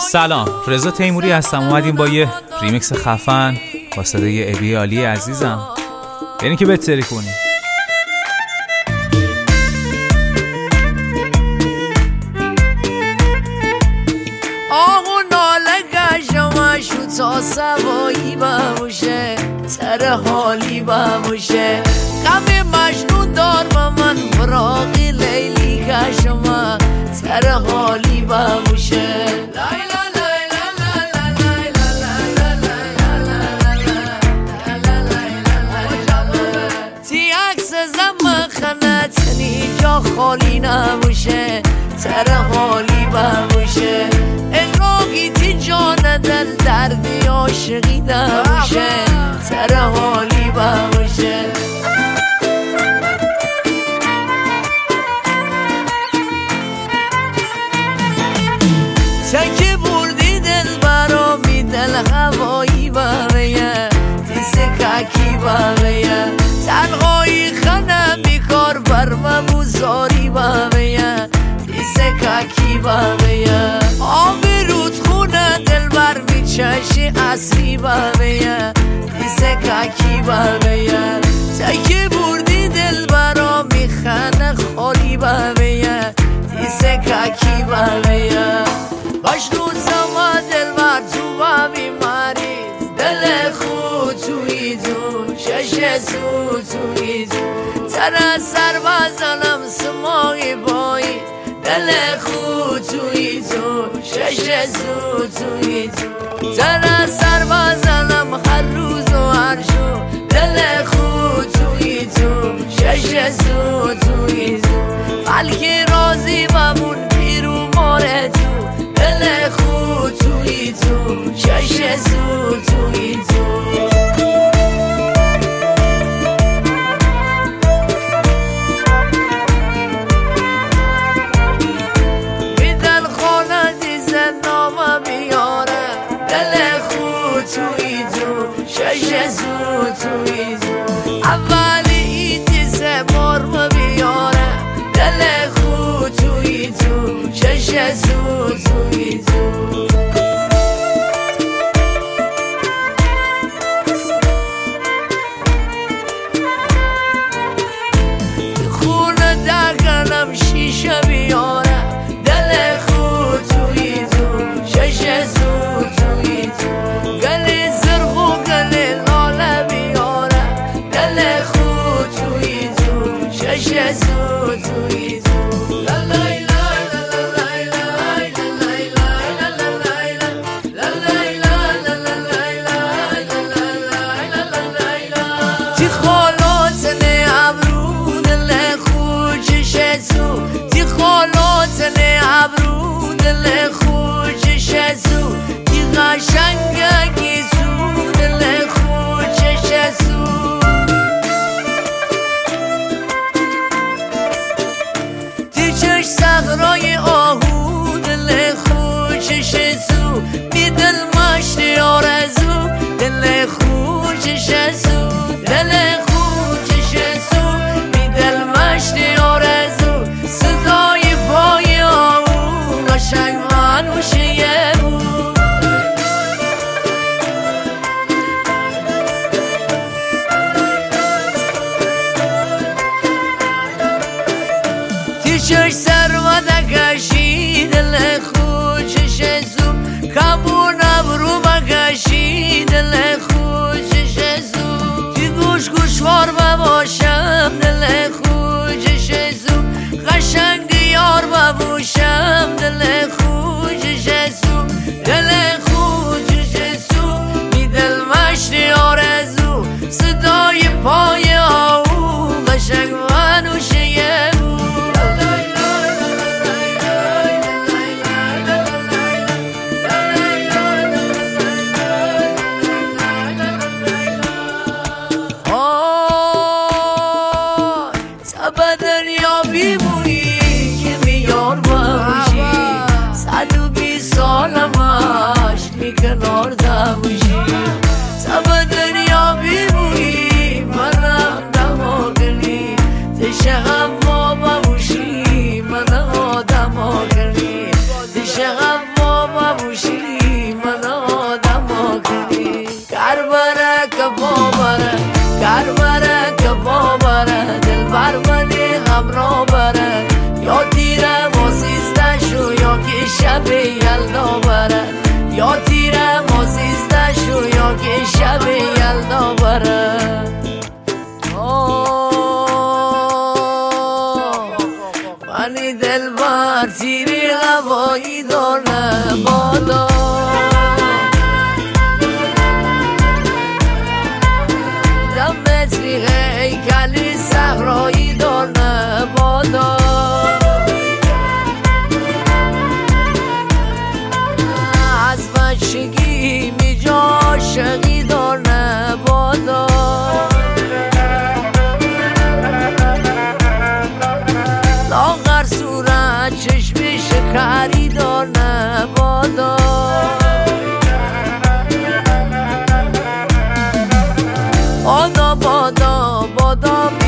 سلام، رضا تیموری هستم. اومدیم با یه ریمیکس خفن با صدای ابی علی عزیزم، یعنی که بهتری کنیم. آهو ناله گشمشو تا سوایی بموشه، سر حالی بموشه، غم مجنون دار با من فراقی لیلی کشم، سر حالی بموشه. تی عکس زم خنتنی جا خالی نموشه، سر حالی بموشه، اقراقی تی جان دل دردی عاشقی نموشه، سر حالی بموشه. تکی بردی دل برامی دل هوایی بمه، دیست ککی بمه، تنهایی خنم بیکار برمم و زاری بمه، دیست ککی بمه، آبی رود خونه دل بر میچشی اصلی بمه، دیست ککی بمه، تکی بردی دل برامی خنه خالی بمه، دیست ککی بمه. باش روزم دل بر تو با بیماریز، دل خود توی تو شش سو توی تو، تر سر بزنم سماعی بایی، دل خود توی تو شش سو توی تو، تر سر بزنم هر روز و هر شو، دل خود توی تو شش سو توی تو، بلکه راضی بمون پیرو ماره تو، دل خود توی تو شش سو توی تو. بی دل خانه دیزن نامه بیاره، دل خود توی تو شش سو توی تو، اولی ایتی سه مرم بیاره، دل خود توی تو شش سو توی تو. خونه دکنم شیشه بیاره، دل خود توی تو شش سو توی تو، گلی زرخ و گلی لاله بیاره، دل خود توی تو شش سو توی تو. تی خالات نه ابرو دل خوشش سو، تی قشنگه کی سو دل خوشش سو، تی چش صحرای آهو دل خوشش سو، بی دل مشت آرزو دل خوشش سو، دل خوشش سو، بی دل مشت آرزو، صدای پای آهو قشنگ منوشه بود. همراه بره یا تیره ما 13 شو یا که شب یلدا بره یا تیره ما 13 شو یا که شب یلدا بره منی دل بر تیری هوایی داره بادا دم متری هیکلی صحرایی داره بادا از بچگی می جا عاشقی داره بادا لاغر صورت چشمی شکری داره بادا بادا بادا بادا